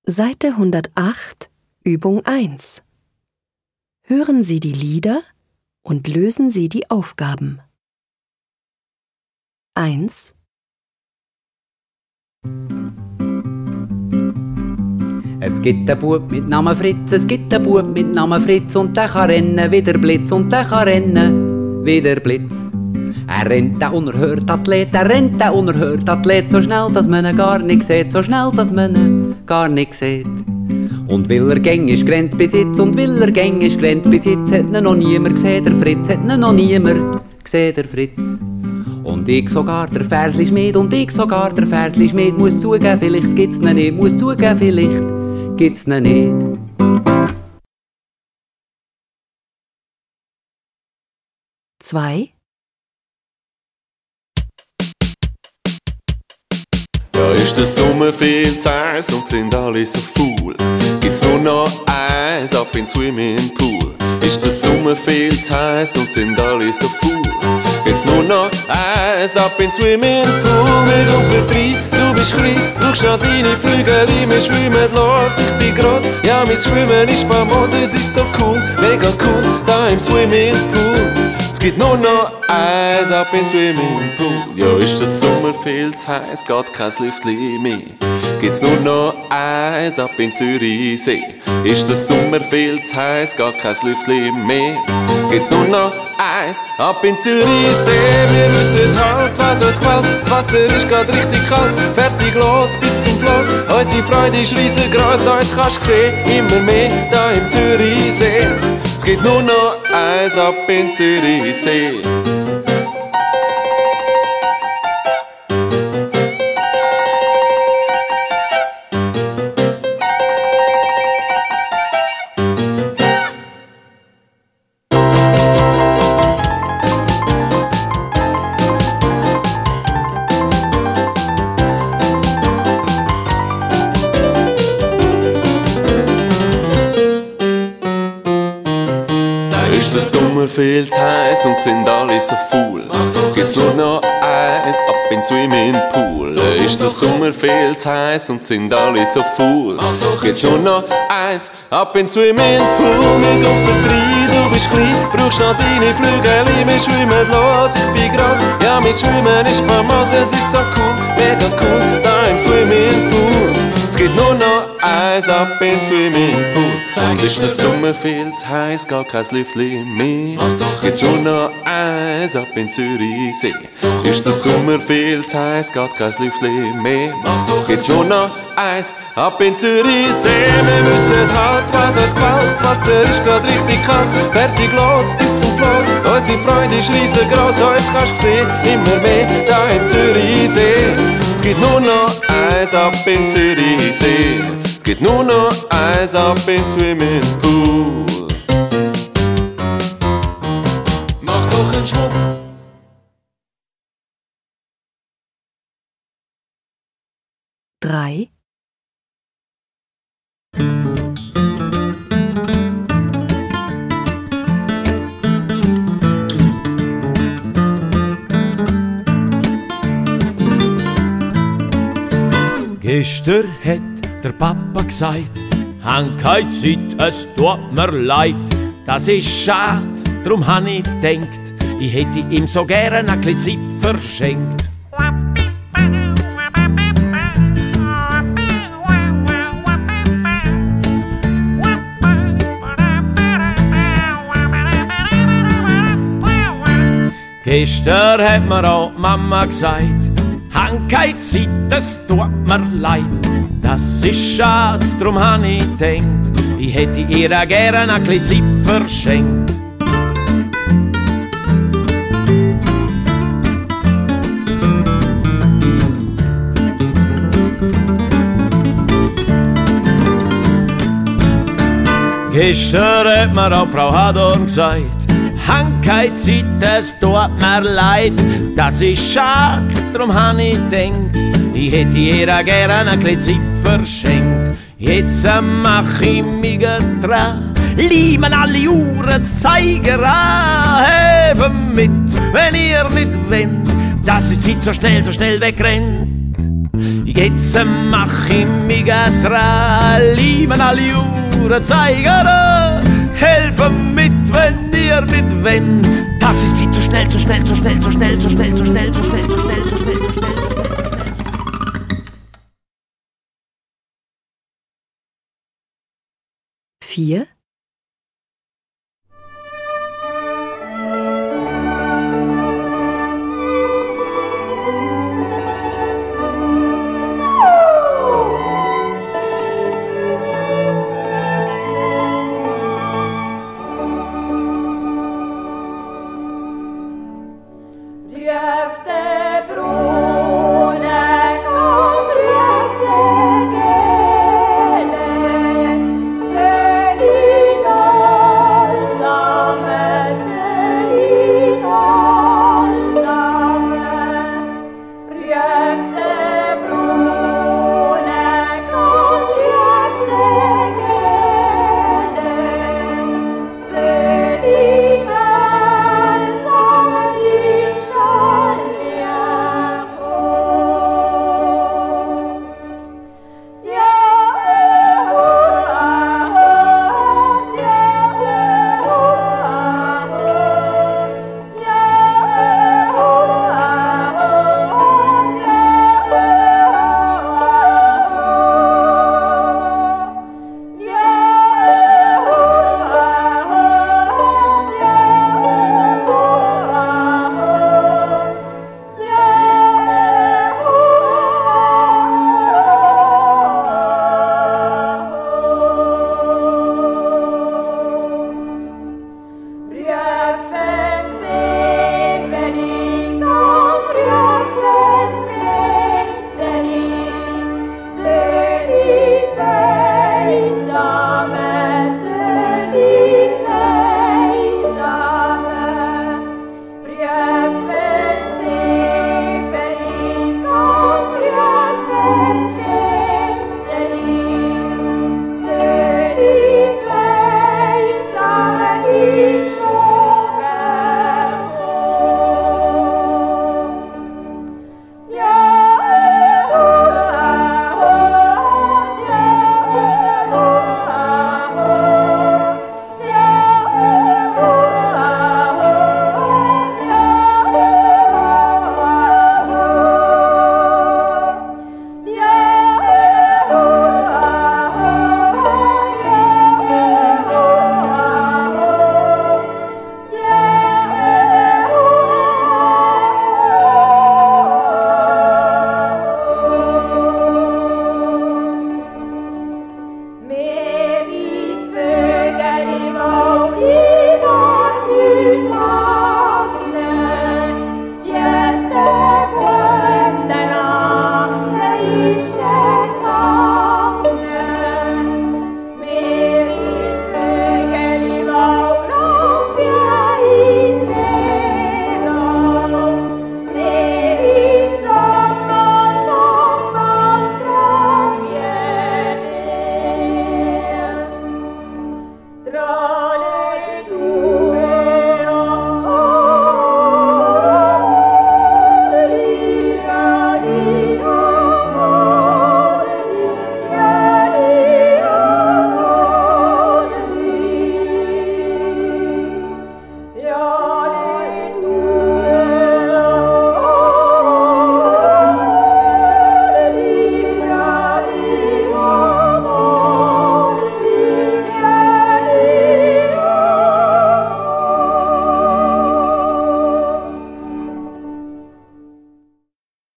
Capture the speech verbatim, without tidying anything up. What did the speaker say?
Seite hundertacht, Übung eins. Hören Sie die Lieder und lösen Sie die Aufgaben. eins. Es gibt einen Bub mit Namen Fritz, es gibt einen Bub mit Namen Fritz und der kann rennen wie der Blitz und der kann rennen wie der Blitz. Er rennt, der unerhört Athlet, er rennt, der unerhört Athlet, so schnell, dass man ihn gar nicht sieht, so schnell, dass man ihn gar nicht sieht. Und weil er gängisch grennt bis jetzt, und weil er gängisch grennt bis jetzt, hat ihn noch niemand gesehen, der Fritz, hat ihn noch niemand gesehen, der Fritz. Und ich sogar der Versli Schmied, und ich sogar der Versli Schmied, muss zugeben, vielleicht gibt's ihn nicht, muss zugeben, vielleicht gibt's ihn nicht. zwei. Ja, ist der Sommer viel zu heiß und sind alle so faul. Gibt's nur noch Eis ab in Swimmingpool. Ist der Sommer viel zu heiß und sind alle so faul. Gibt's nur noch Eis ab in Swimmingpool. Wir gehen rein, du bist klein, brauchst noch deine Flügel, wir schwimmen los. Ich bin gross, ja, mein Schwimmen ist famos, es ist so cool, mega cool, da im Swimmingpool. Es gibt nur noch Eis ab in Swimmingpool. Ja, ist der Sommer viel zu heiß, geht kein Lüftli mehr. Gibt's nur noch Eis ab in Zürichsee. Ist der Sommer viel zu heiß, geht kein Lüftli mehr. Gibt's nur noch Eis ab in Zürichsee. Wir wissen halt, was uns gefällt. Das Wasser ist grad richtig kalt. Fertig los bis zum Fluss. Unsere Freude ist riesengroß, uns kannst du sehen. Immer mehr da im Zürichsee. Es gibt nur noch Eis ab in Zürichsee. Ist der Sommer viel zu heiß und sind alle so faul. Gibt's nur noch Eis ab in Swimmingpool. Ist der Sommer viel zu heiß und sind alle so faul. Gibt's nur noch Eis ab in Swimmingpool. Wir gehen rein, du bist klein, brauchst noch deine Flügel, wir schwimmen los. Ich bin gross, ja, mein Schwimmen ist famos, es ist so cool, mega cool, da im Swimmingpool. Es gibt nur noch Eis ab in Swimmingpool. Und ist der Sommer viel zu heiß, gar kein Lüftli mehr. Gibt's nur noch Eis ab in Zürichsee. Ist der Sommer viel zu heiß, geht kein Lüftli mehr. Gibt's nur noch Eis ab in Zürichsee. Wir wissen halt, was uns gefällt. Das Wasser ist grad richtig kalt. Fertig los bis zum Fluss. Unsere Freude ist riesengroß, uns kannst du sehen. Immer mehr da im Zürichsee. Es gibt nur noch Eis ab in Zürichsee. Es gibt nur noch Eis ab in Swimmingpool. Mach doch einen Schwung. drei. Gestern hat der Papa gesagt, hang keine Zeit, es tut mir leid. Das ist schade, drum han ich gedacht, ich hätte ihm so gern ein bisschen Zeit verschenkt. Gestern hat mir auch Mama gesagt, hang keine Zeit, es tut mir leid. Das ist schade, drum han ich gedacht, ich hätte ihr gern ein bisschen Zeit verschenkt. Gestern hat mir auch Frau Hadorn gesagt, hang keine Zeit, es tut mir leid. Das ist schade, drum han ich gedacht, ich hätte ihr gern ein bisschen Zeit verschenkt. Jetzt mach ich mich dran, lieben alle Uhrenzeiger an. Helfen mit, wenn ihr nicht wollt, dass die Zeit so schnell, so schnell wegrennt. Jetzt mach ich mich dran, lieben alle Juren, zeigen, helfen mit, wenn ihr nicht wenn. Das ist sie zu schnell, zu schnell, zu schnell, zu schnell, zu schnell, zu schnell, zu schnell, zu schnell, zu schnell, zu schnell, zu schnell. vier.